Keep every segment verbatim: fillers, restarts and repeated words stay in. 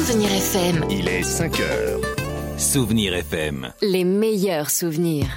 Souvenir F M. Il est cinq heures. Souvenir F M. Les meilleurs souvenirs.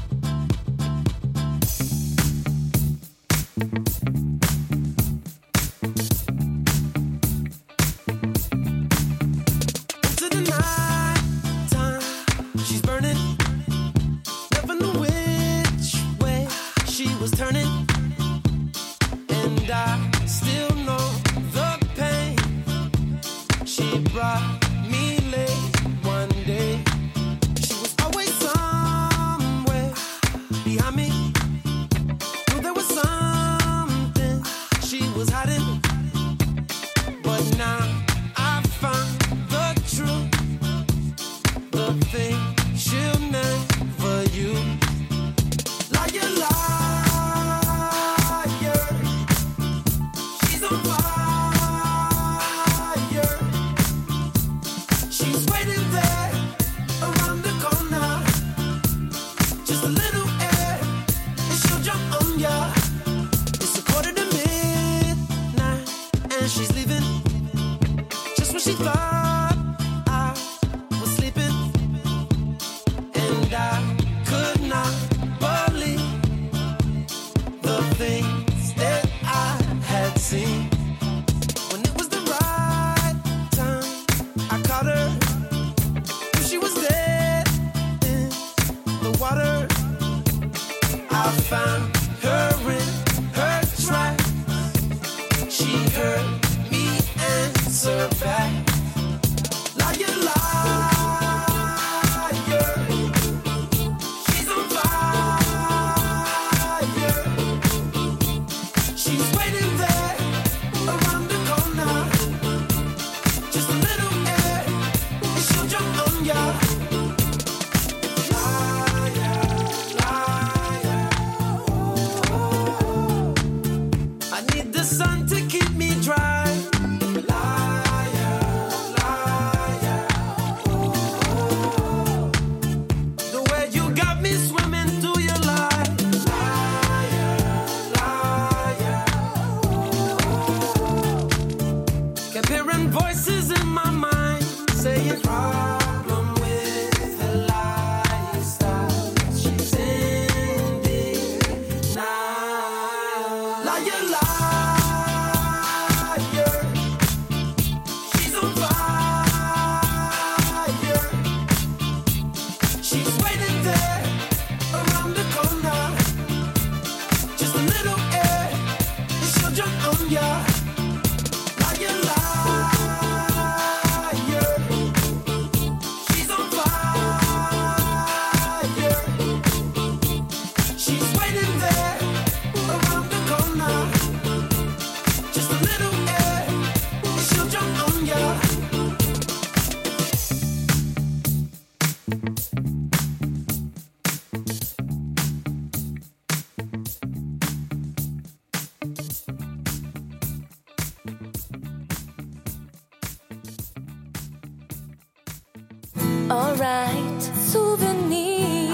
Alright, souvenir,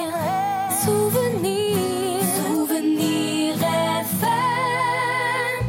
souvenir, souvenir F M.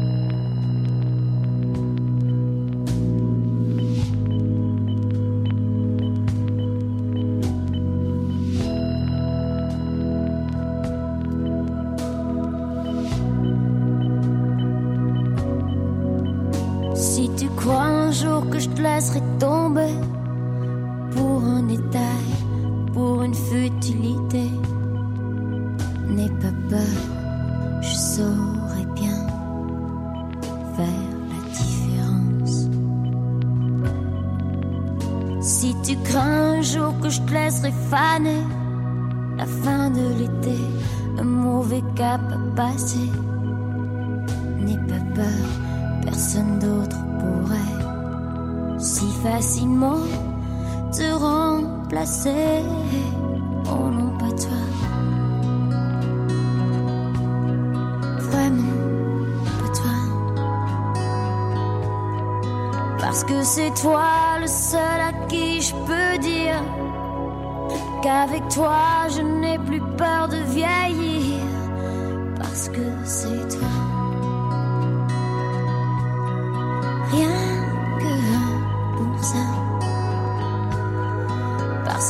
Si tu crois un jour que je te laisserai tomber pour un détail, pour une futilité, n'aie pas peur, je saurai bien faire la différence. Si tu crains un jour que je te laisserai faner, la fin de l'été, un mauvais cap à passer, n'aie pas peur, personne d'autre pourrait si facilement te remplacer. Oh non, pas toi. Vraiment, pas toi. Parce que c'est toi le seul à qui je peux dire qu'avec toi je n'ai plus peur de vieillir. Parce que c'est toi. Rien que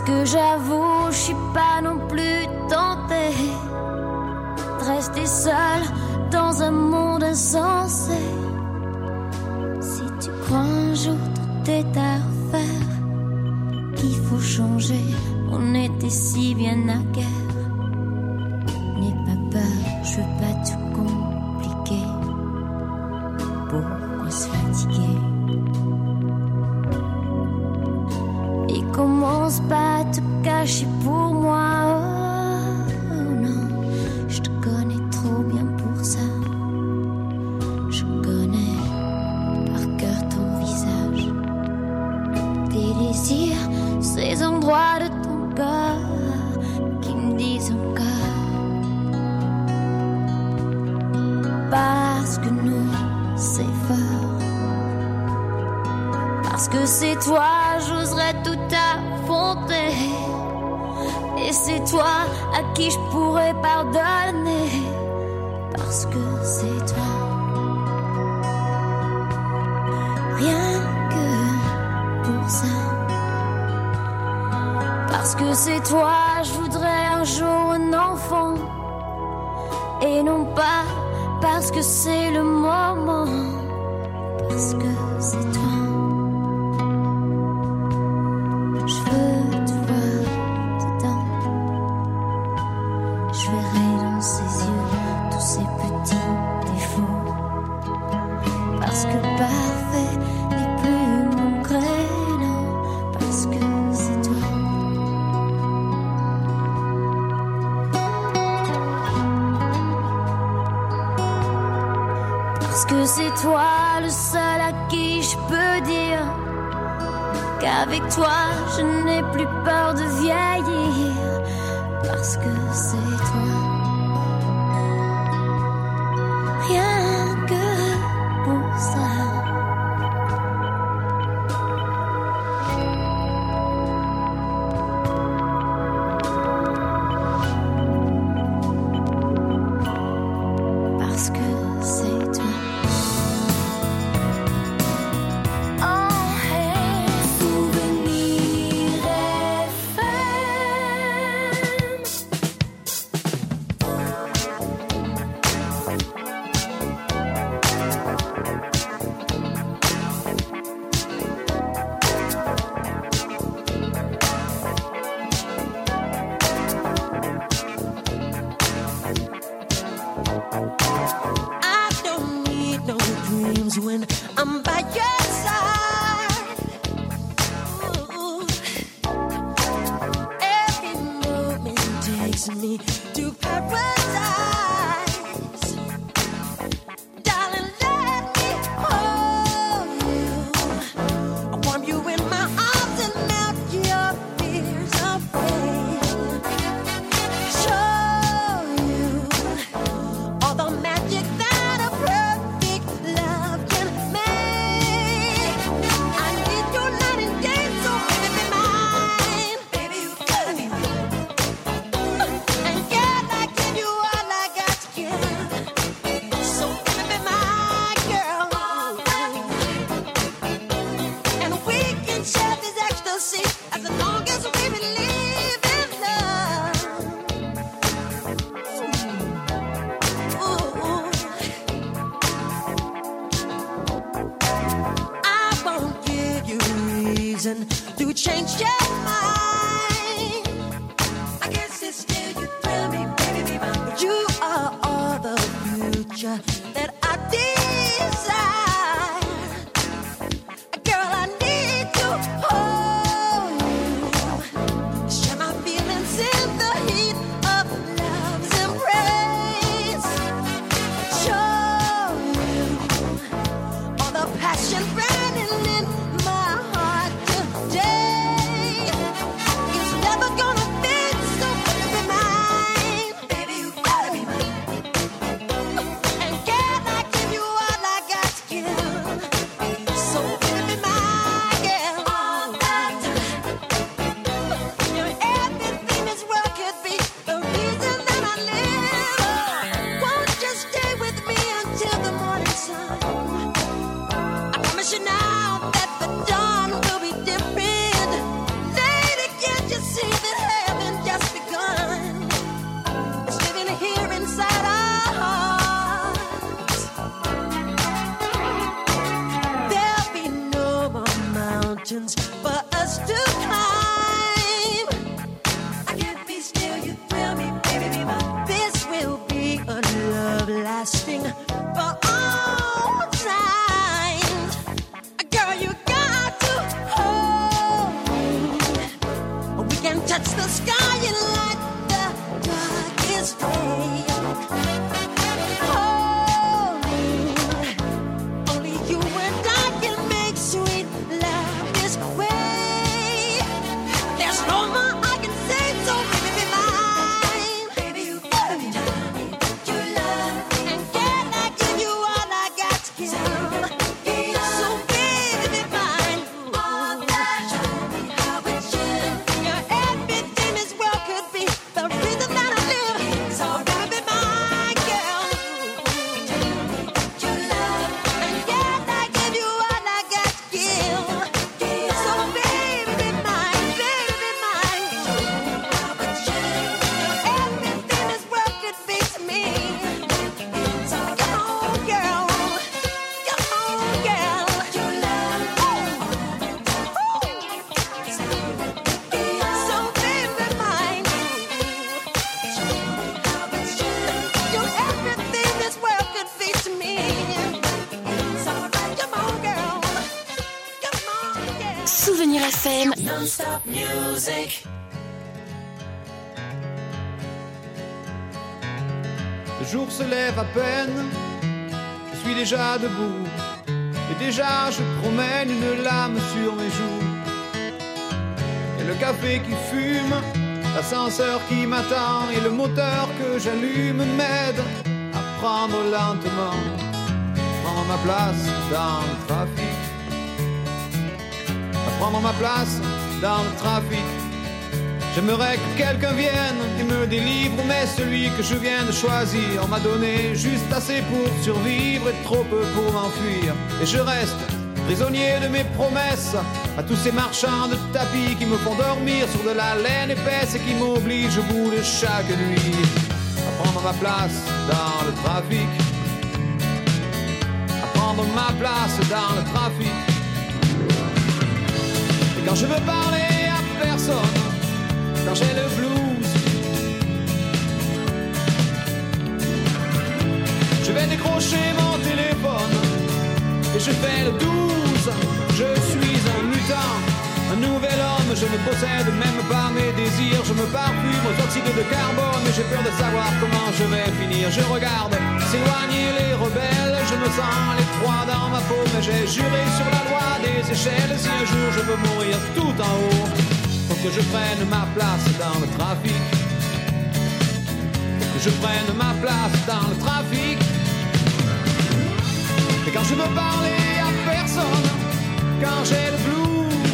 que j'avoue, je suis pas non plus tentée de rester seule dans un monde insensé. Si tu crois un jour tout est à refaire, qu'il faut changer, on était si bien à guerre. N'aie pas peur, je veux pas tout compliquer. Pourquoi se fatiguer? Et commence pas à te cacher pour moi. Oh non, je te connais trop bien pour ça. Je connais par cœur ton visage, tes désirs, ces endroits de ton corps qui me disent encore. Parce que nous, c'est fort. Parce que c'est toi, j'oserais tout affronter. Et c'est toi à qui je pourrais pardonner. Parce que c'est toi. Rien que pour ça. Parce que c'est toi, je voudrais un jour un enfant. Et non pas parce que c'est le moment. Parce que c'est toi. Je veux te voir dedans. Je verrai dans ses yeux tous ces petits défauts. Parce que parfait n'est plus mon créneau. Parce que c'est toi. Parce que c'est toi le seul à qui je peux dire qu'avec toi je n'ai plus peur de vieillir. Parce que c'est toi. Rien que pour ça. Parce que c'est toi. When I'm by your side, ooh, every moment takes me to paradise. Darling, let me hold you. I warm you in my arms and melt your fears away. Show you all the magic that a perfect love can make. I need you night and day, so baby be mine. Baby, you gotta be mine. And girl, I give you all I got to give. So baby be my girl. And we can share this ecstasy as long as we believe in love. Ooh, ooh. I won't give you reason to change your mind. I guess it's still you thrill me, baby, be mine. You are all the future that I desire. Girl, I need to hold you. Share my feelings in the heat of love's embrace. Show you all the passion burning in my heart today. It's never gonna fade, so baby be mine. Baby, you gotta be mine. And girl, I give you all I got to give. So baby be my girl. All that time. You're everything this world could be. The reason that I live. Won't you stay with me until the morning sun? I promise you now that the dawn will be different. Lady, can't you see? Souvenir F M. Non-stop music. Le jour se lève à peine, je suis déjà debout. Et déjà je promène une lame sur mes joues. Et le café qui fume, l'ascenseur qui m'attend et le moteur que j'allume m'aide à prendre lentement, prendre ma place dans le trafic, à prendre ma place dans le trafic. J'aimerais que quelqu'un vienne et me délivre, mais celui que je viens de choisir m'a donné juste assez pour survivre et trop peu pour m'enfuir. Et je reste prisonnier de mes promesses à tous ces marchands de tapis qui me font dormir sur de la laine épaisse et qui m'obligent au bout de chaque nuit à prendre ma place dans le trafic, à prendre ma place dans le trafic. Et quand je veux parler à personne, quand j'ai le blues, je vais décrocher mon téléphone et je fais le douze. Je suis un mutant, un nouvel homme. Je ne possède même pas mes désirs. Je me parfume aux oxydes de carbone, mais j'ai peur de savoir comment je vais finir. Je regarde s'éloigner les rebelles, je me sens l'étroit dans ma peau, mais j'ai juré sur la loi des échelles. Si un jour je veux mourir tout en haut, faut que je prenne ma place dans le trafic, faut que je prenne ma place dans le trafic. Et quand je veux parler à personne, quand j'ai le blues,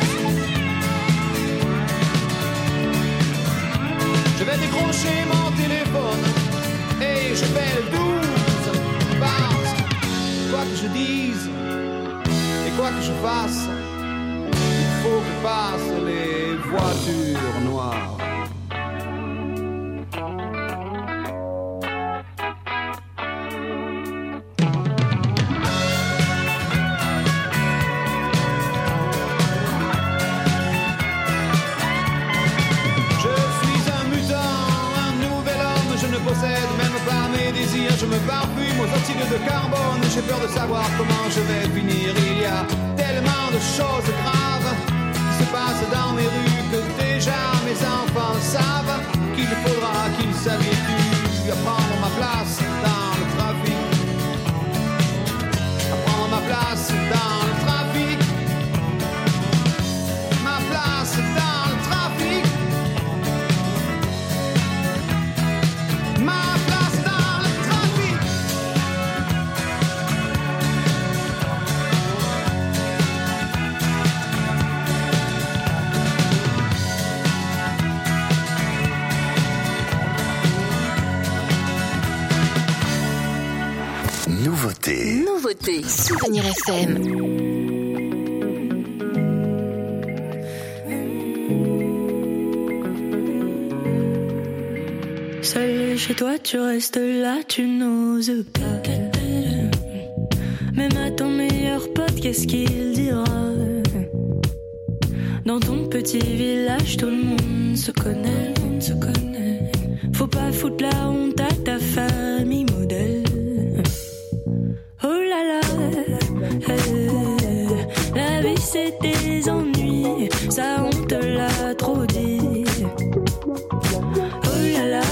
je vais décrocher mon téléphone et je fais le douze. Parce que quoi que je dise et quoi que je fasse, il faut que passent les voitures noires. Je me parfume aux oxydes de carbone, j'ai peur de savoir comment je vais finir. Il y a tellement de choses graves qui se passent dans mes rues que déjà mes enfants savent qu'il faudra qu'ils s'habituent à prendre ma place dans le trafic, à prendre ma place dans le trafic, ma place dans le trafic, ma place dans Nouveauté. Nouveauté. Souvenir F M. Seul chez toi, tu restes là, tu n'oses pas. Même à ton meilleur pote, qu'est-ce qu'il dira? Dans ton petit village, tout le monde se connaît, on se connaît. Faut pas foutre la honte à ta famille modèle. Oh là là, euh, la vie c'est des ennuis, ça on te l'a trop dit. Oh là là,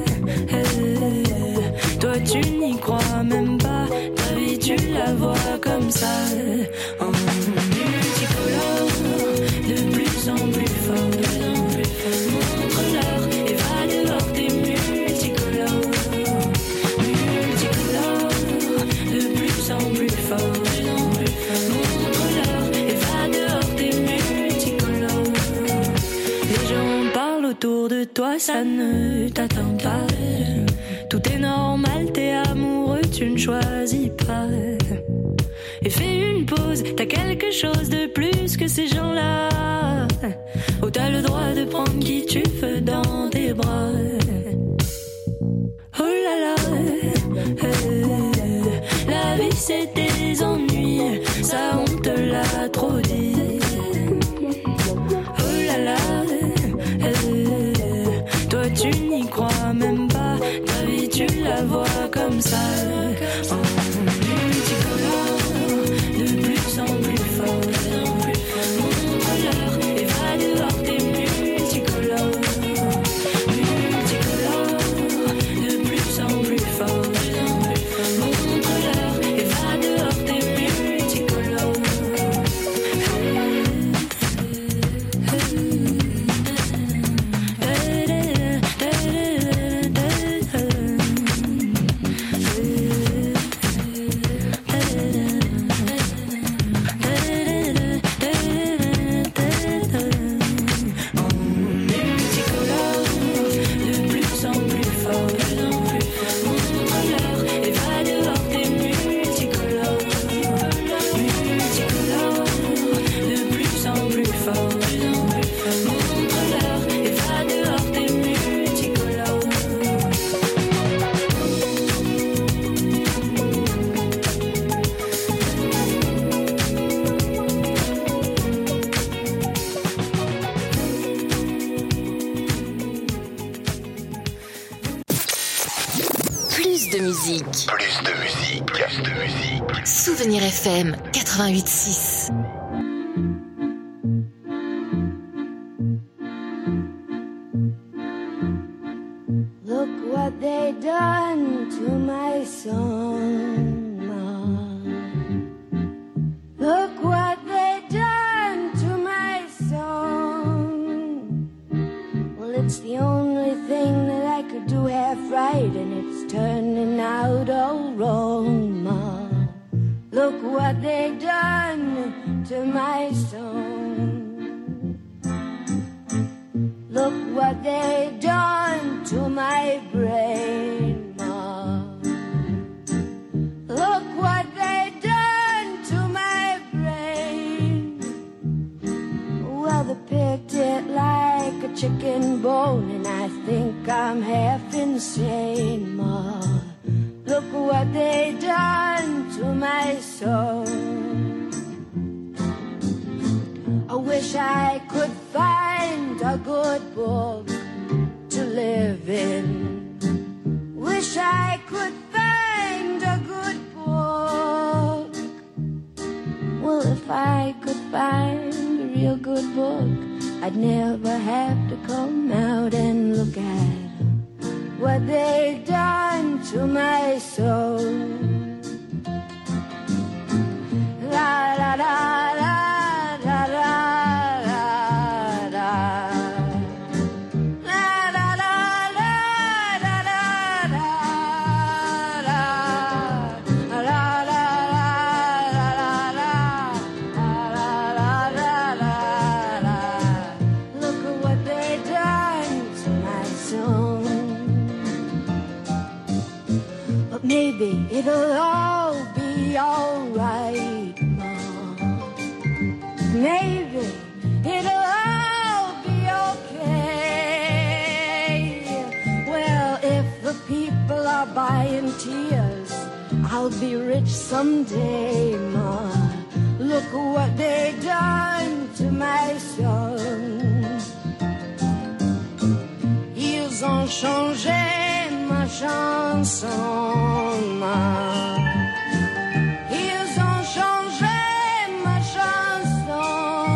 euh, toi tu n'y crois même pas, ta vie tu la vois comme ça. En multicolore, de plus en plus fort, montre-leur et va dehors tes multicolores. Montre-leur et va dehors tes multicolores. Les gens parlent autour de toi, ça ne t'atteint pas. Tout est normal, t'es amoureux, tu ne choisis pas. Et fais une pause, t'as quelque chose de plus que ces gens-là. Oh, t'as le droit de prendre qui tu veux dans tes bras. Oh là là, euh, la vie c'est des ennuis, ça on te l'a trop dit. Oh là là, euh, toi tu n'y crois même pas, ta vie tu la vois comme ça. En multicolore, de plus en plus fort, montre de musique. Plus de musique. Plus de musique. Souvenir F M quatre-vingt-huit six. Look what they done to my song, Ma. Look what they done to my song. Well, it's the only thing that I could do half right, and it's turning out all wrong, Ma. Look what they done to my song. Look what they done to my brain, Ma. Look what they done to my brain. Well, they picked it like a chicken bone, and I think I'm half insane, Ma. Look what they done to my soul. I wish I could find a good book to live in. Wish I could find a good book. Well, if I could find a real good book, I'd never have to come out and look at what they done to my soul. La la la la. Maybe it'll all be alright, Mom. Maybe it'll all be okay. Well, if the people are buying tears, I'll be rich someday, Ma. Look what they done to my son. Ils ont changé ma chanson, Ma. Ils ont changé ma chanson.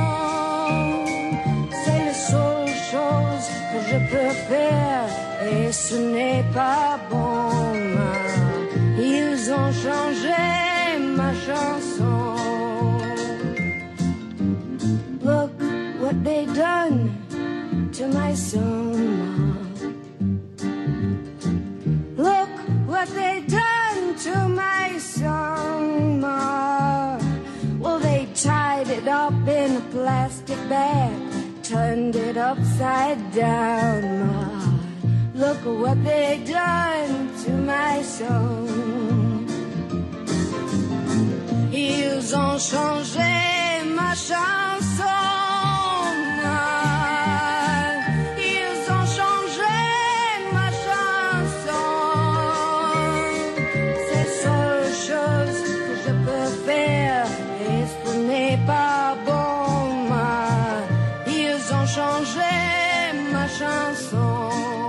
C'est la seule chose que je peux faire, et ce n'est pas bon, Ma. Ils ont changé ma chanson. Look what they done to my song, Ma. Look what they done to my song, Ma. Well, they tied it up in a plastic bag, turned it upside down, Ma. Look what they done to my song. Ils ont changé ma chanson, Ma. Pas bon, Ma. Ils ont changé ma chanson.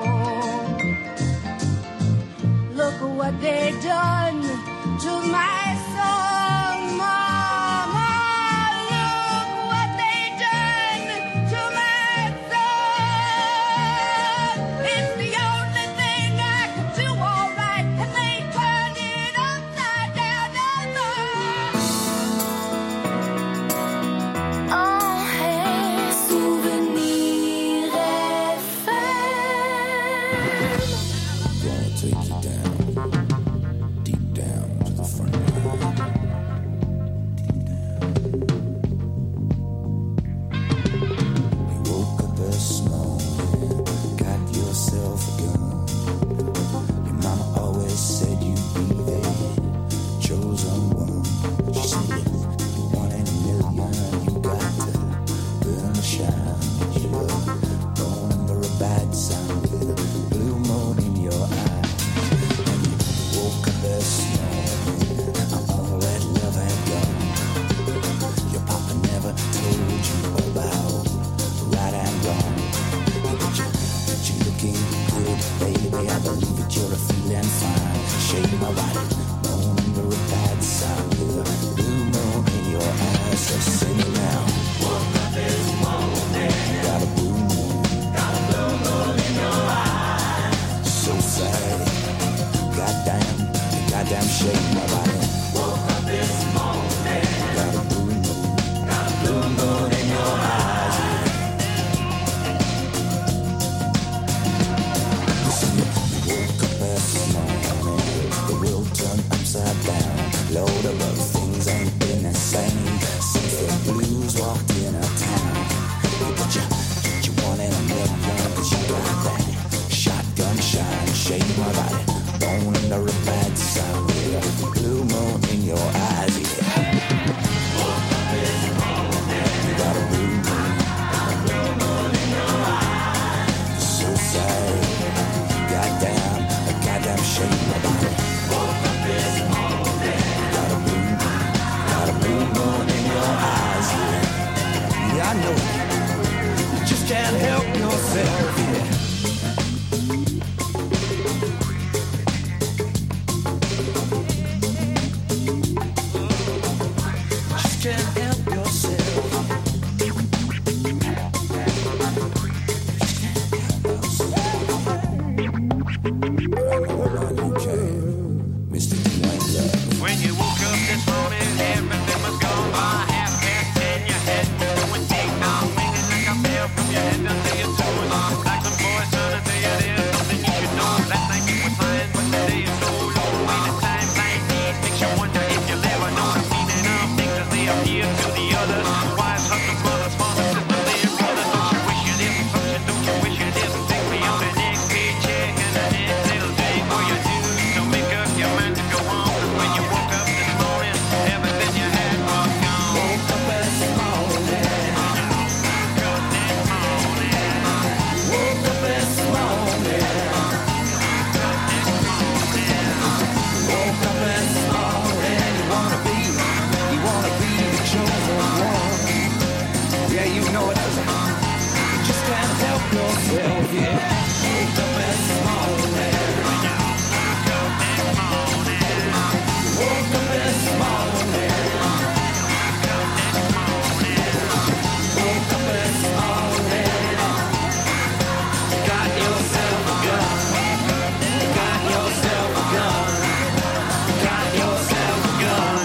Look what they done to my song, Mama. Look what they done to my song. It's the only thing I can do all right, and they turned it upside down. Take you down, deep down to the front line. I know you just can't help yourself, yeah. Just can't help yourself. When you woke up this morning, everything was gone by half past ten. Your head going ding dong, ringing like a bell from your head down to your toes. Like some boys trying to tell you there's something you should know. Last night you were flying, but today is so low. When a time like these makes you wonder if you'll ever know the meaning of things as they appear to the others. Wives, husbands, mothers, fathers, sisters, their brothers. Don't you wish you didn't function? Don't you wish you didn't think beyond the next paycheck and the next little thing for you do? So make up your mind to go on. When you woke up this morning, everything you had was gone. Woke up this morning. Woke up this morning. Woke up this morning. Woke up this morning. You wanna be, you wanna be the chosen one. Yeah, you know it. You just can't help yourself, yeah. Woke up this morning. Woke up this morning. Woke up this morning. Got yourself a gun. Got yourself a gun. Got yourself a gun.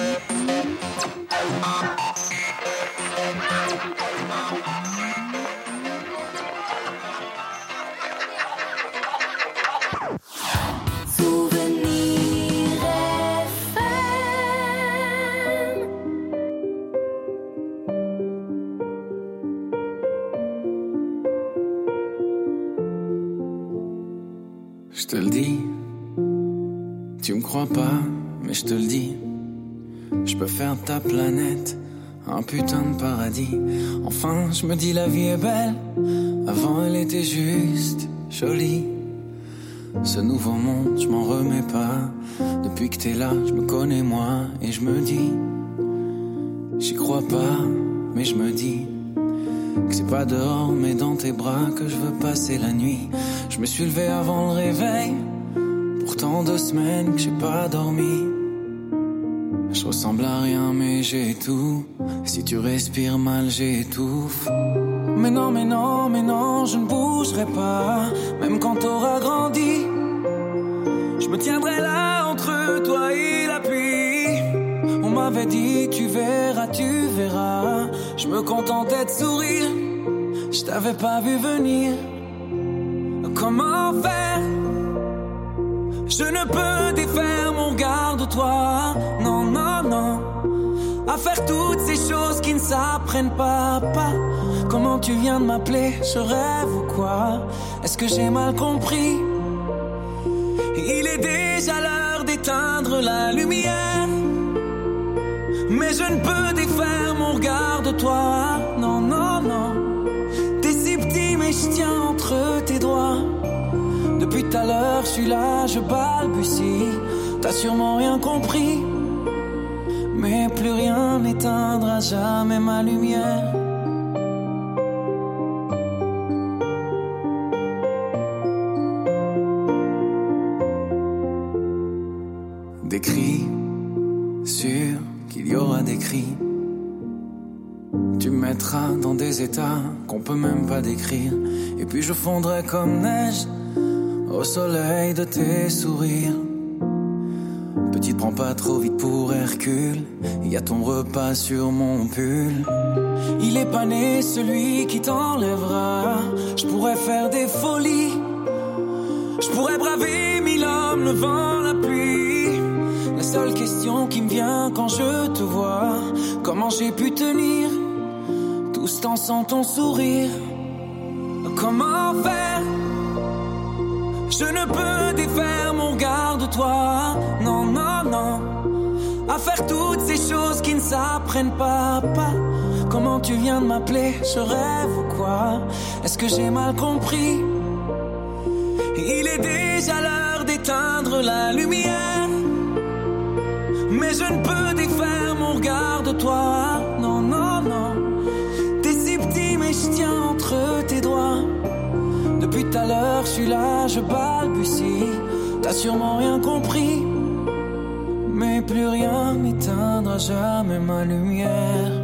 Souvenir F M. Je te le dis, tu me crois pas, mais je te le dis. Je peux faire de ta planète un putain de paradis. Enfin, je me dis la vie est belle. Avant, elle était juste jolie. Ce nouveau monde, je m'en remets pas. Depuis que t'es là, je me connais moi et je me dis, j'y crois pas, mais je me dis que c'est pas dehors, mais dans tes bras que je veux passer la nuit. Je me suis levé avant le réveil. Pourtant deux semaines que j'ai pas dormi. Je ressemble à rien mais j'ai tout. Si tu respires mal j'étouffe. Mais non, mais non, mais non, je ne bougerai pas. Même quand t'auras grandi, je me tiendrai là entre toi et la pluie. On m'avait dit tu verras, tu verras. Je me contentais de sourire. Je t'avais pas vu venir. Comment faire? Je ne peux défaire mon regard de toi. Non, non, non. À faire toutes ces choses qui ne s'apprennent pas, pas. Comment tu viens de m'appeler? Je rêve ou quoi? Est-ce que j'ai mal compris? Il est déjà l'heure d'éteindre la lumière. Mais je ne peux défaire mon regard de toi. Non, non, non. T'es si petit mais je tiens entre tes doigts. Depuis tout à l'heure, je suis là, je balbutie. T'as sûrement rien compris. Mais plus rien n'éteindra jamais ma lumière. Des cris, sûr qu'il y aura des cris. Tu me mettras dans des états qu'on peut même pas décrire. Et puis je fondrai comme neige au soleil de tes sourires. Petite, prends pas trop vite pour Hercule. Y a ton repas sur mon pull. Il est pas né celui qui t'enlèvera. Je pourrais faire des folies. Je pourrais braver mille hommes, le vent, la pluie. La seule question qui me vient quand je te vois, comment j'ai pu tenir tout ce temps sans ton sourire? Comment faire? Je ne peux défaire mon regard de toi. Non, non, non. À faire toutes ces choses qui ne s'apprennent pas, pas. Comment tu viens de m'appeler? Je rêve ou quoi? Est-ce que j'ai mal compris? Il est déjà l'heure d'éteindre la lumière. Mais je ne peux défaire mon regard de toi. Non, non, non. T'es Depuis tout à l'heure, je suis là, je balbutie. T'as sûrement rien compris, mais plus rien n'éteindra jamais ma lumière.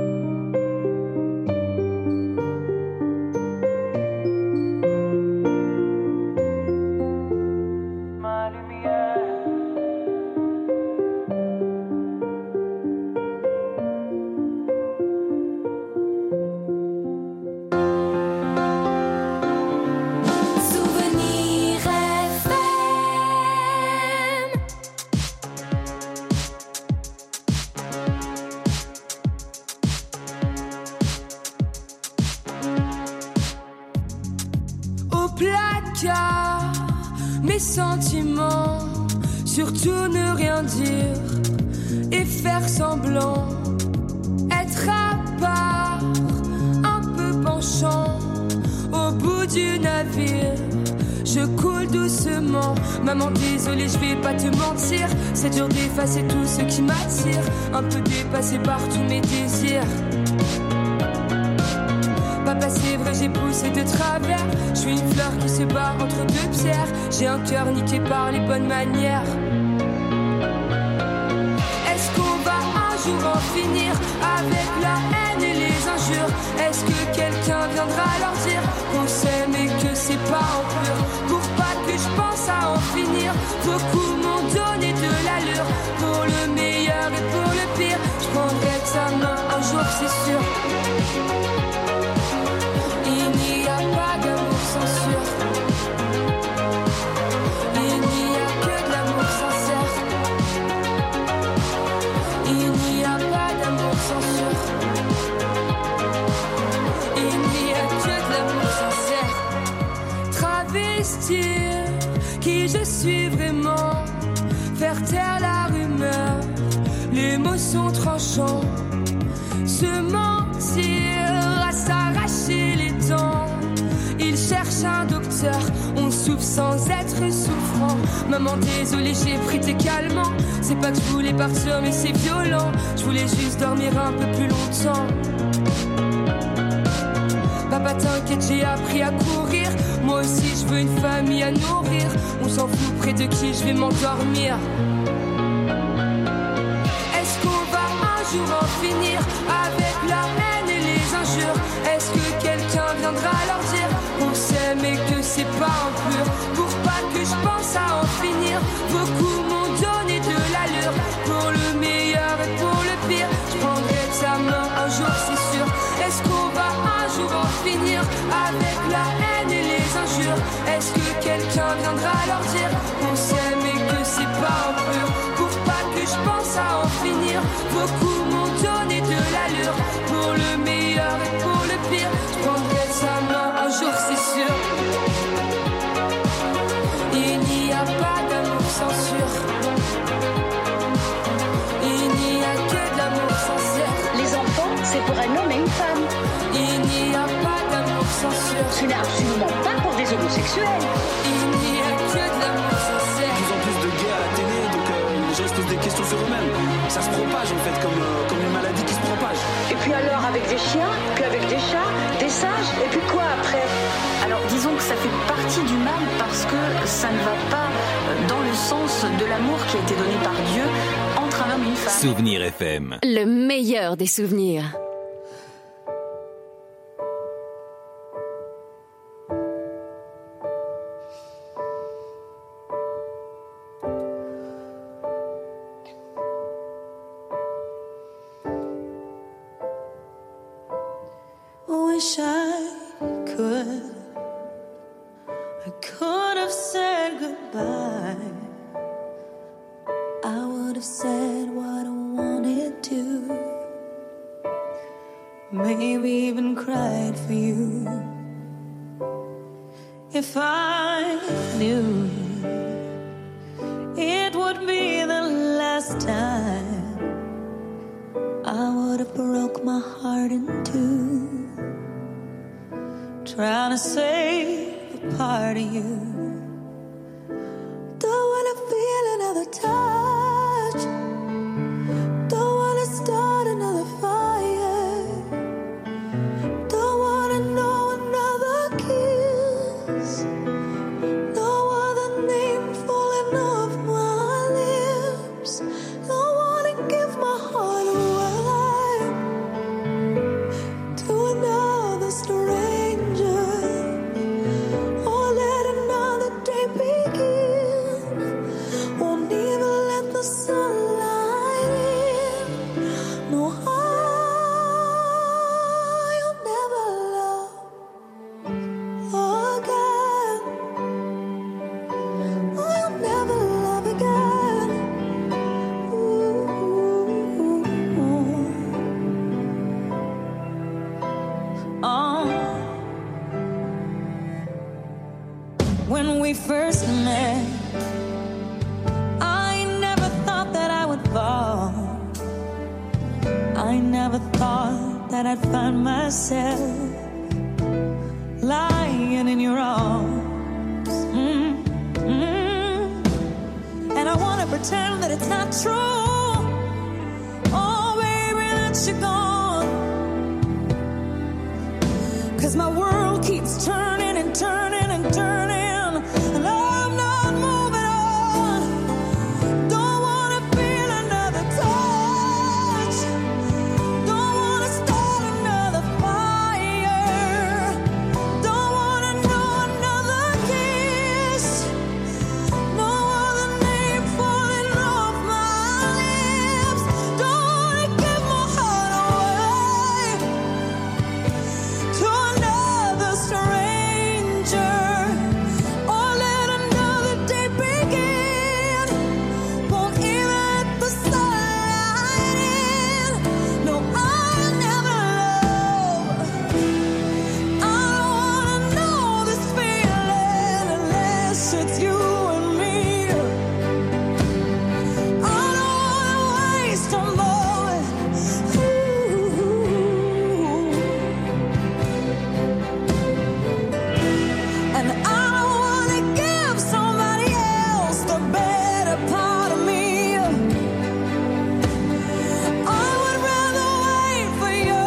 Mes sentiments, surtout ne rien dire et faire semblant, être à part, un peu penchant au bout du navire. Je coule doucement, maman désolée je vais pas te mentir, c'est dur d'effacer tout ce qui m'attire, un peu dépassé par tous mes désirs. Papa c'est vrai j'ai poussé de travers, je suis une fleur qui se bat entre deux pierres, j'ai un cœur niqué par les bonnes manières. Est-ce qu'on va un jour en finir avec la haine et les injures? Est-ce que quelqu'un viendra leur dire qu'on s'aime et que c'est pas en pur? Pour pas que je pense à en finir, beaucoup m'ont donné de l'allure, pour le meilleur et pour le pire, je prendrai sa main un jour c'est sûr. Il n'y a pas d'amour censure. Il n'y a que de l'amour sincère. Il n'y a pas d'amour censure. Il n'y a que de l'amour sincère. Travestir qui je suis vraiment, faire taire la rumeur, les mots sont tranchants, se mentir à s'arracher les dents. Il cherche un docteur, on souffre sans être souffrant. Maman désolée j'ai pris tes calmants, c'est pas que je voulais partir mais c'est violent, je voulais juste dormir un peu plus longtemps. Papa t'inquiète j'ai appris à courir, moi aussi je veux une famille à nourrir, on s'en fout près de qui je vais m'endormir. Est-ce qu'on va un jour en finir avec la haine et les injures? Est-ce que quelqu'un viendra leur dire qu'on s'aime et que c'est pas en pur? Pour pas que je pense à en finir, beaucoup m'ont donné de l'allure, pour le meilleur et pour le pire, je prendrai de sa main un jour c'est sûr. Est-ce qu'on va un jour en finir avec la haine et les injures? Est-ce que quelqu'un viendra leur dire qu'on s'aime et que c'est pas en pur? Pour pas que je pense à en finir, beaucoup m'ont donné de l'allure, pour le meilleur et pour le pire, je prendrai de sa main un jour c'est sûr. Il n'y a pas d'amour censure. Il n'y a que de l'amour sincère. Les enfants, c'est pour un homme et une femme. Il n'y a pas d'amour censure. Ce n'est absolument pas pour des homosexuels. Il n'y a que de l'amour sincère. De plus en plus de gays à la télé, donc euh, les gens se posent des questions sur eux-mêmes. Ça se propage en fait, comme, euh, comme une maladie qui se propage. Et puis alors avec des chiens, puis avec des chats, des singes, et puis quoi après? Alors disons que ça fait partie du mal parce que ça ne va pas dans le sens de l'amour qui a été donné par Dieu entre un homme et une femme. Souvenir F M. Le meilleur des souvenirs. Wish I could, I could have said goodbye. I would have said what I wanted to, maybe even cried for you. If I knew it would be the last time, I would have broke my heart in two, trying to save a part of you. Don't wanna feel another touch, don't wanna start another fire, don't wanna know another kiss, when we first met. I never thought that I would fall. I never thought that I'd find myself lying in your arms. Mm-hmm. And I wanna pretend that it's not true. Oh, baby, that you're gone. 'Cause my world keeps turning and turning and turning. And I'm not moving on. Don't wanna feel another touch. Don't wanna start another fire. Don't wanna know another kiss. No other name falling off my lips. Don't wanna give my heart away to another stranger. Or let another day begin. Won't even let the sunlight in. No, I'll never love. I don't wanna know this feeling unless it's you and me. I don't wanna waste a moment. Ooh. And I don't wanna give somebody else the better part of me. I would rather wait for you.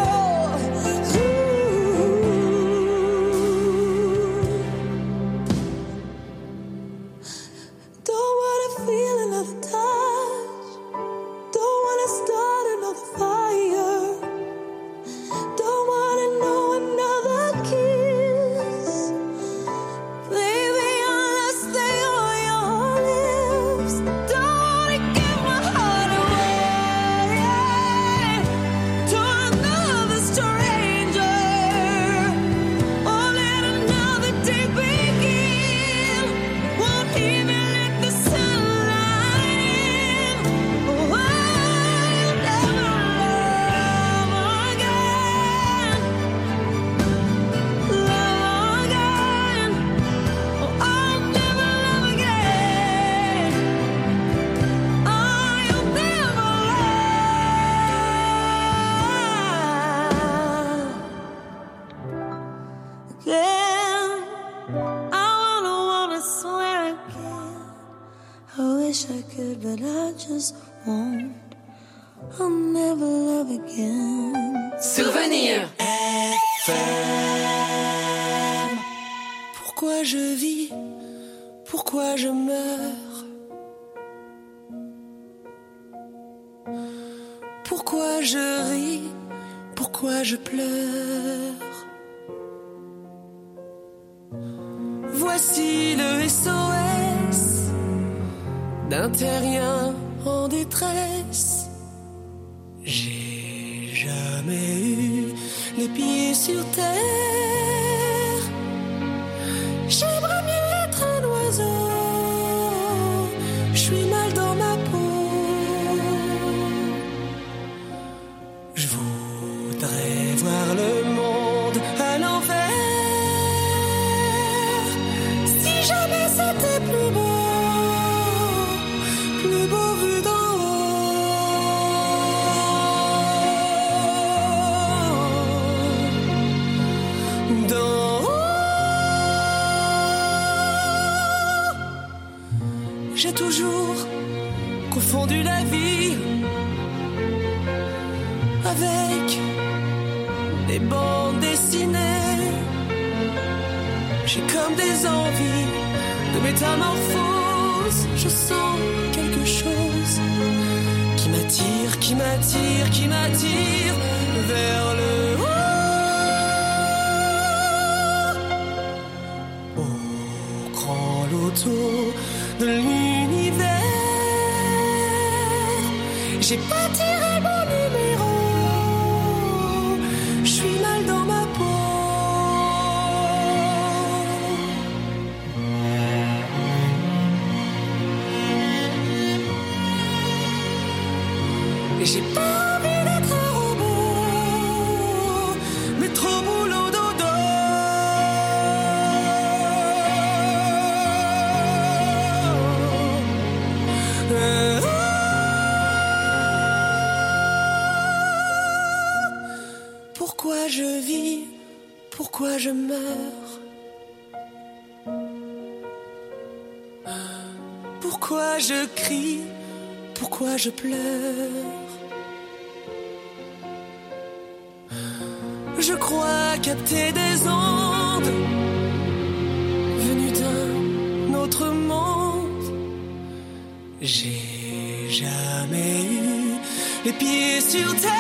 Don't wanna feel another touch. Don't wanna start another fire. Don't wanna know another kiss. Baby, unless they are your lips. Don't wanna give my heart away to another stranger. Or let another day begin. Won't even let the sunlight in. Oh, I'll never love again. Love again. Oh, I'll never love again. I'll never love again. I wanna wanna swear again. I wish I could, but I just won't. I'll never love again. Souvenir. Pourquoi je vis? Pourquoi je meurs? Pourquoi je ris? Pourquoi je pleure? Voici le S O S d'un terrien en détresse. J'ai jamais eu les pieds sur terre. J'aimerais mieux être un oiseau. Je suis mal dans ma peau. Je voudrais voir le monde à l'envers. Si jamais c'était plus beau, plus beau vu d'en haut. D'en haut. J'ai toujours confondu la vie avec des bandes dessinées. J'ai comme des envies de métamorphose. Je sens quelque chose qui m'attire, qui m'attire, qui m'attire vers le haut. Au grand loto de l'univers, j'ai pas tiré le bon numéro. Je suis mal dans ma peau. Et j'ai pas envie d'être un robot, mais trop boulot dodo. vis, pourquoi je meurs? Pourquoi je crie, pourquoi je pleure? Je crois capter des ondes venues d'un autre monde. J'ai jamais eu les pieds sur terre.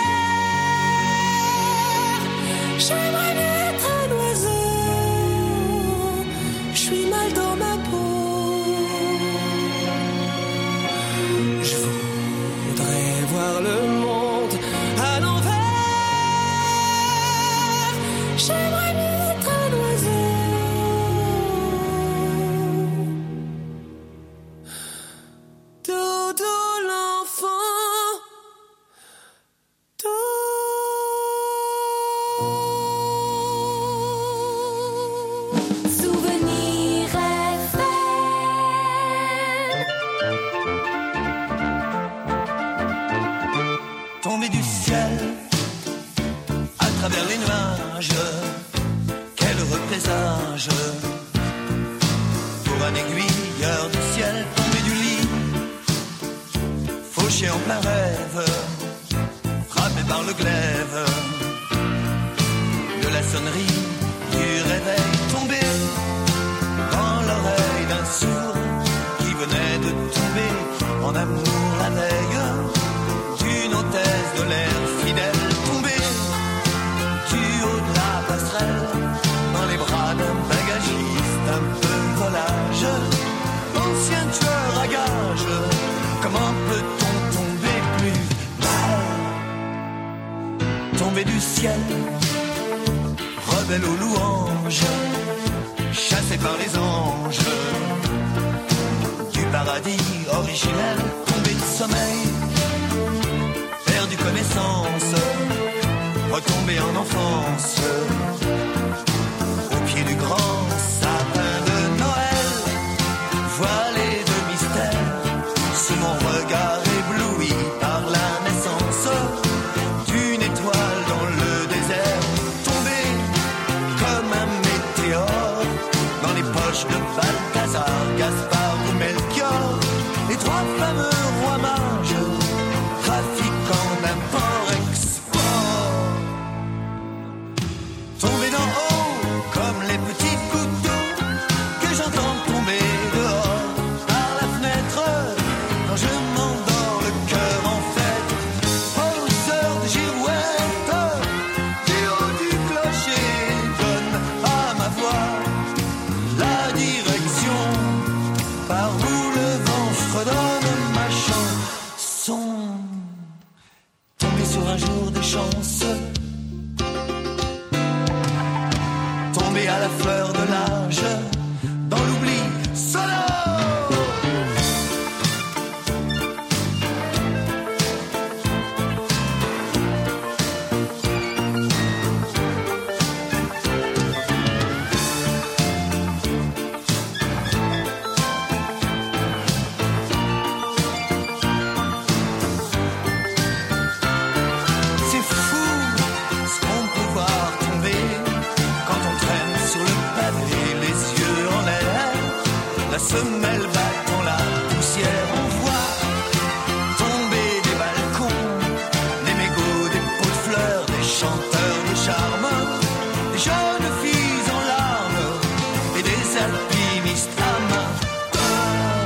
J'aimerais mieux être un oiseau. Je suis mal dans ma peau. Je voudrais voir le monde à l'envers. J'aimerais mieux être un oiseau. Dodo l'enfant. Souvenir F M. Tombé du ciel à travers les nuages, quel heureux présage pour un aiguilleur du ciel. Tombé du lit, fauché en plein rêve, frappé par le glaive de la sonnerie du réveil. Tombé dans l'oreille d'un sourd qui venait de tomber en amour la veille d'une hôtesse de l'air fidèle. Tombé du haut de la passerelle dans les bras d'un bagagiste un peu volage, ancien tueur à gages. Comment peut-on tomber plus mal? Tombé du ciel, rebelle aux louanges, chassé par les anges du paradis originel. Tombé de sommeil, perdu connaissance, retombé en enfance, au pied du grand sapin de Noël, voilé de mystère, sous mon regard ébloui par la naissance d'une étoile dans le désert. Tombé comme un météore dans les poches de Balthazar, Gaspard ou Melchior, les trois fameux rois mages, trafiquant d'import-export. Tombé d'en haut comme les petits couteaux que j'entends tomber dehors par la fenêtre quand je m'endors le cœur en fête. Aux heures de girouette, du haut du clocher donne à ma voix la direction par où le vent fredonne ma chanson. Tombé sur un jour de chance, tombé à la fleur de l'âge, dans l'oubli solo. C'est fou ce qu'on peut voir tomber quand on traîne sur le pavé, les yeux en l'air, la semelle battant la poussière. On voit tomber des balcons, des mégots, des pots de fleurs, des chanteurs de charme, des jeunes filles en larmes et des alpinistes amateurs.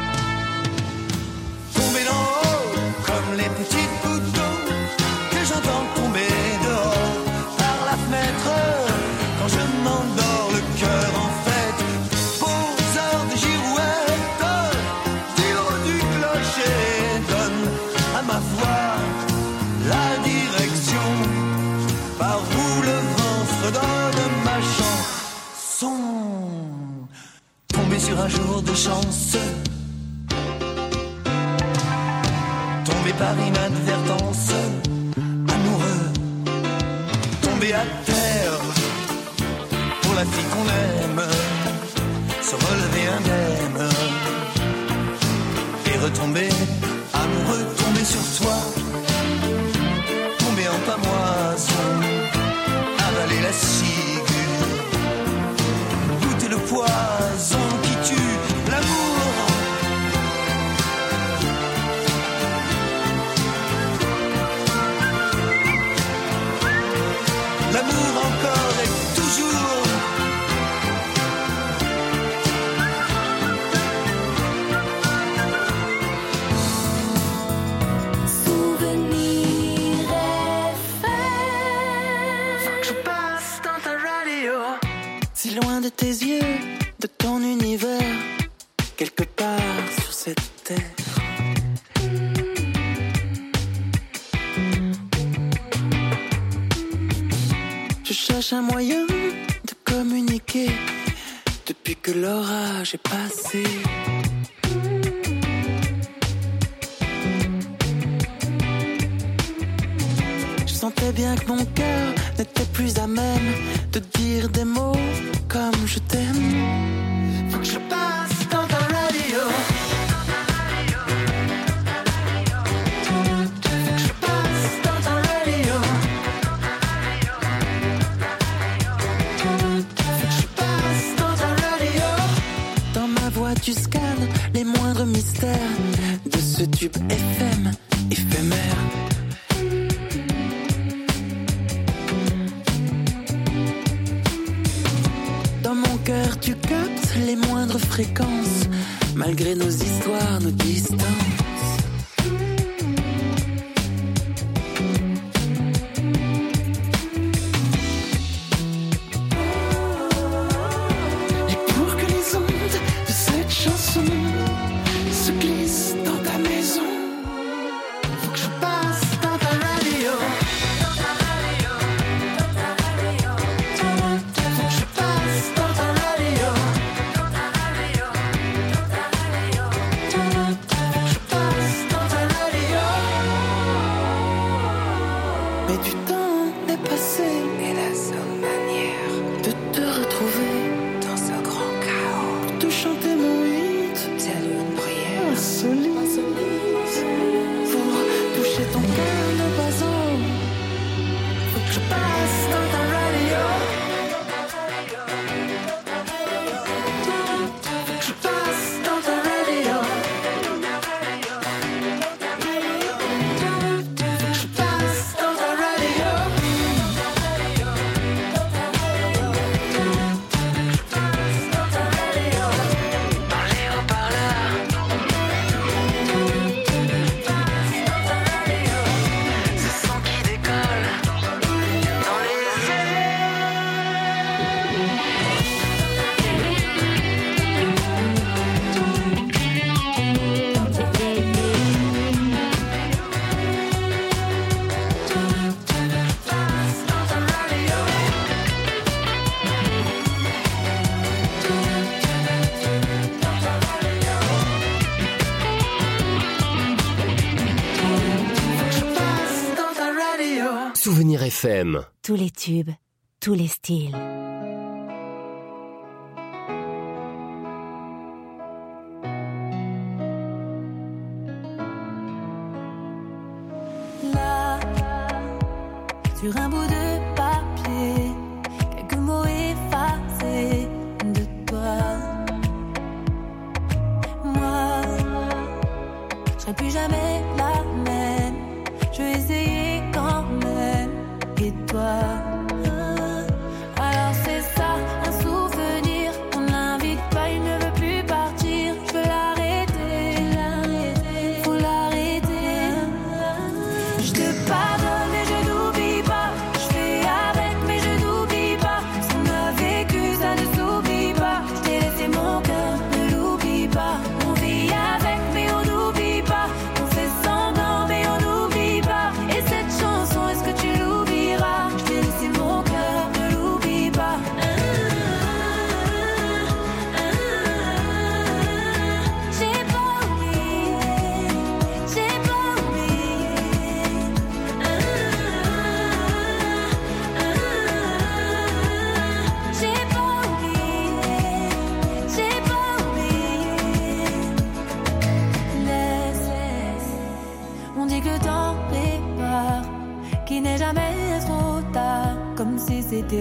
Tomber d'en haut comme les petits couteaux que j'entends tomber dehors par la fenêtre quand je m'endors le cœur en fête. Poseur de girouette, du haut du clocher donne à ma voix la direction par où le vent fredonne ma chanson. Tombé sur un jour de chance, tombé par inadvertance, amoureux, tombé à terre pour la fille qu'on aime, se relever indemne et retomber amoureux. Tomber sur toi, tomber en pamoison, avaler la ciguë. Goûtez le poison qui tue l'amour. L'amour encore et toujours. Souvenir F M. Faut que je passe dans ta radio. Si loin de tes yeux, de ton univers, quelque part sur cette terre. Je cherche un moyen de communiquer depuis que l'orage est passé. Je sentais bien que mon cœur n'était plus à même de dire des mots comme je t'aime. Faut que je passe dans ta radio. Faut que je passe dans ta radio. Dans ma voix tu scannes les moindres mystères de ce tube F M éphémère. Dans mon cœur tu captes les moindres fréquences, malgré nos histoires, nos distances. Se glisse dans ta maison. Faut que je passe dans ta radio. Faut que je passe dans ta radio. Faut que je passe dans ta radio. Mais du temps est passé. Et la seule manière de te retrouver dans ce grand chaos, pour te chanter mon hit, telle une prière insolite, pour toucher ton cœur de oiseau. Faut que je passe dans ta radio. Faut que je passe dans ta radio. Faut que je passe dans ta radio. Dans les haut-parleurs, ce son qui décolle dans les Souvenir F M. Tous les tubes, tous les styles. Là, sur un bout de papier, quelques mots effacés de toi. Moi, je serai plus jamais la même. Je vais essayer quand même. Et toi, alors c'est ça, un souvenir. On l'invite pas, il ne veut plus partir. Je veux l'arrêter, l'arrêter, faut l'arrêter. Je te pardonne et je n'oublie pas. Je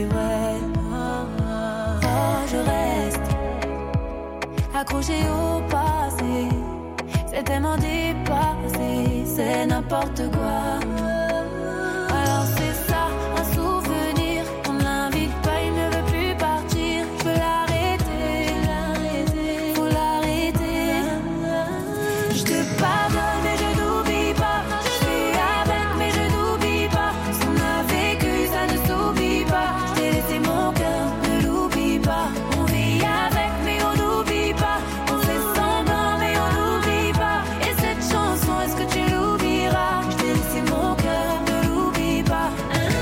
ouais. Oh, je reste accroché au passé. C'est tellement dépassé, c'est n'importe quoi. Alors c'est ça, un souvenir. On l'invite pas, il ne veut plus partir. Je veux l'arrêter, faut l'arrêter. Je te pardonne mais je n'oublie pas. Je suis avec mais je n'oublie pas. Ce qu'on a vécu, ça ne s'oublie pas. Je t'ai laissé mon cœur, ne l'oublie pas. On vit avec mais on n'oublie pas. On fait semblant mais on n'oublie pas. Et cette chanson, est-ce que tu l'oublieras? Je t'ai laissé mon cœur, ne l'oublie pas.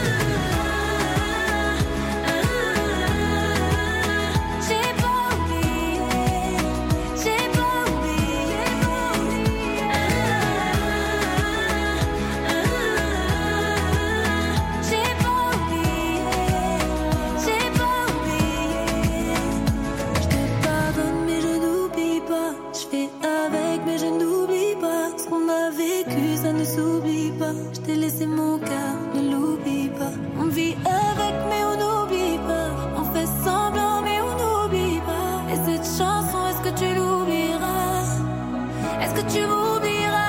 J'ai pas oublié, j'ai pas oublié. J'ai pas oublié, j'ai pas oublié. Je te pardonne mais je n'oublie pas. Je fais avec mais je n'oublie pas. Ce qu'on a vécu ça ne s'oublie pas. Je t'ai laissé mon cœur, ne l'oublie pas. On vit avec mais on n'oublie pas. On fait semblant mais on n'oublie pas. Et cette chanson, est-ce que tu l'oublieras? Est-ce que tu m'oublieras?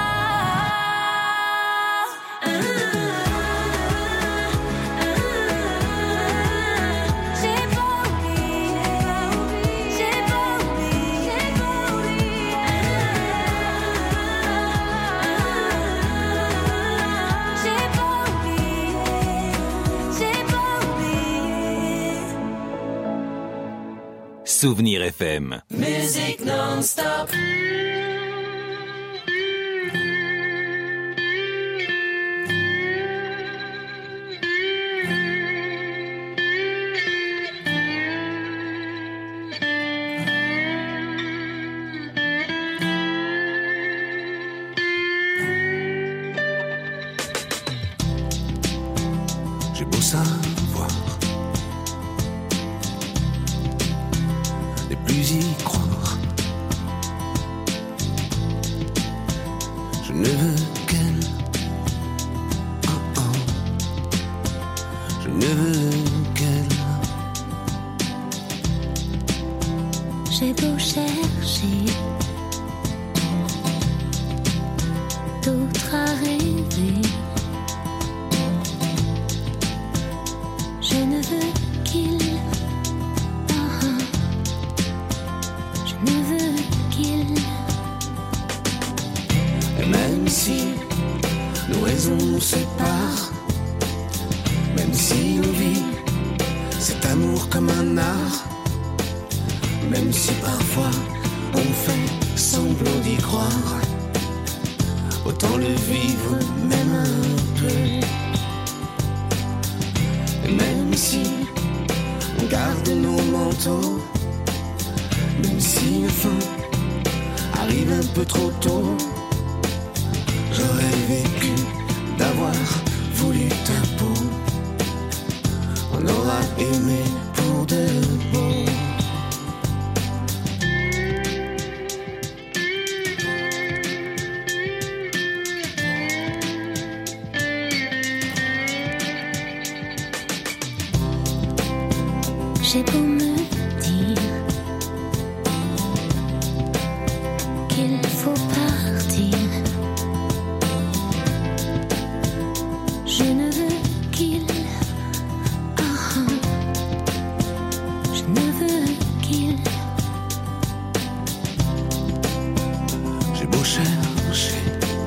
J'ai pas oublié, j'ai pas oublié, j'ai pas oublié. J'ai pas oublié, j'ai pas oublié. Souvenir F M. Musique non-stop. J'ai beau savoir, ne plus y croire. Je ne veux qu'elle. Oh oh. Je ne veux qu'elle. J'ai beau chercher d'autres à rêver, je ne veux qu'il. Ah, ah. Je ne veux qu'il. Et même si nos raisons nous séparent, même si on vit cet amour comme un art, même si parfois on fait semblant d'y croire, autant le vivre même un peu. Et même si on garde nos manteaux, même si la fin arrive un peu trop tôt, j'aurais vécu d'avoir voulu ta peau. On aura aimé pour de bon. J'ai beau me dire qu'il faut partir, je ne veux qu'il. Ah, ah. Je ne veux qu'il. J'ai beau chercher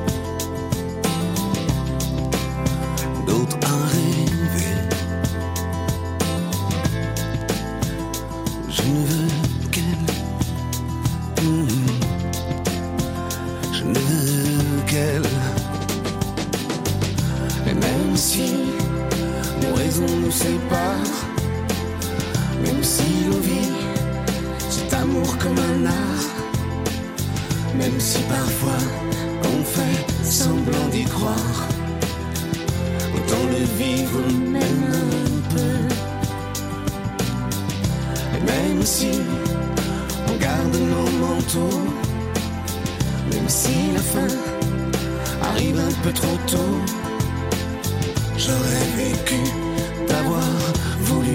d'autres à rêver, je ne veux qu'elle. Mmh. Je ne veux qu'elle. Et même si nos raisons nous séparent, même si l'on vit cet amour comme un art, même si parfois on fait semblant d'y croire, autant le vivre même un peu. Et même si on garde nos manteaux, même si la fin arrive un peu trop tôt, j'aurais vécu d'avoir voulu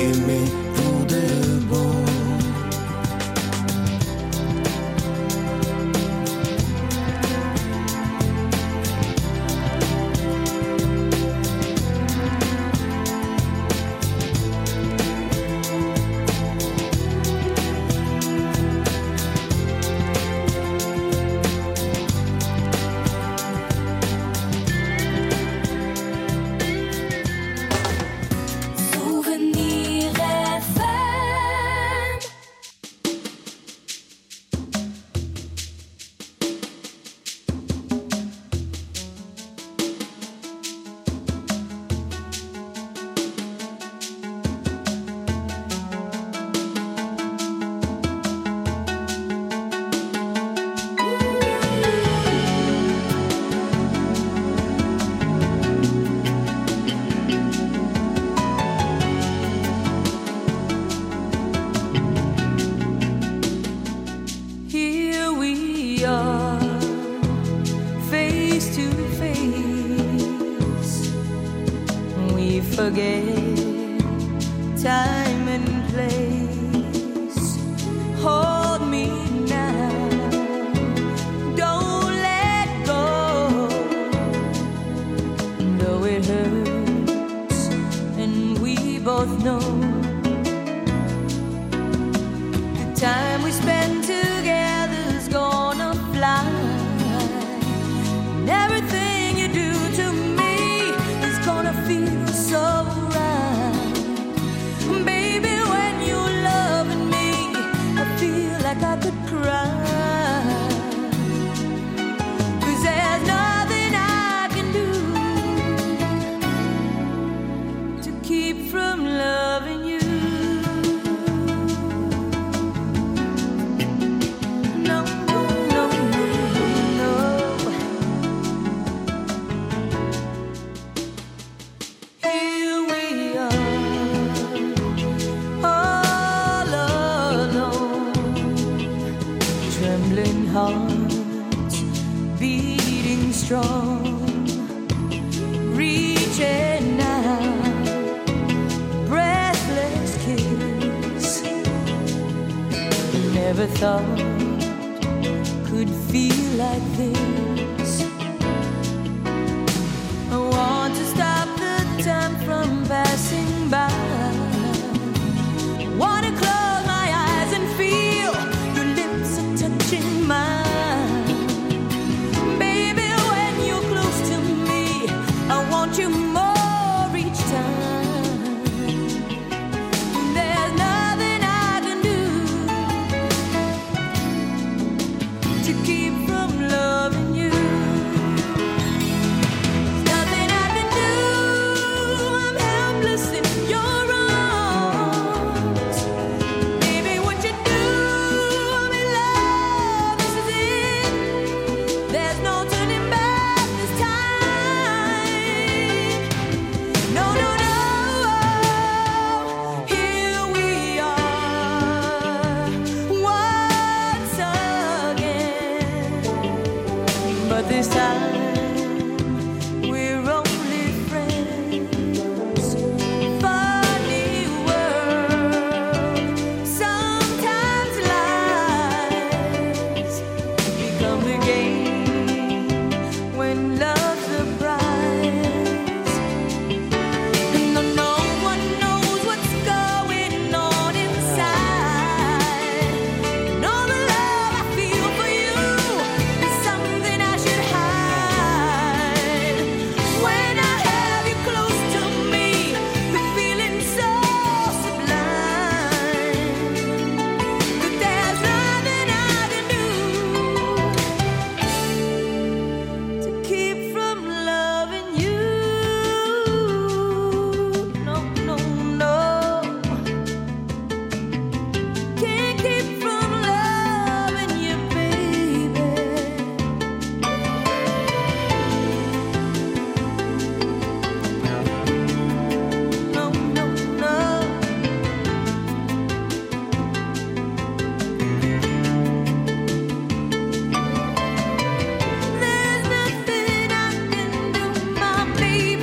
aimer pour de bon. You more each time.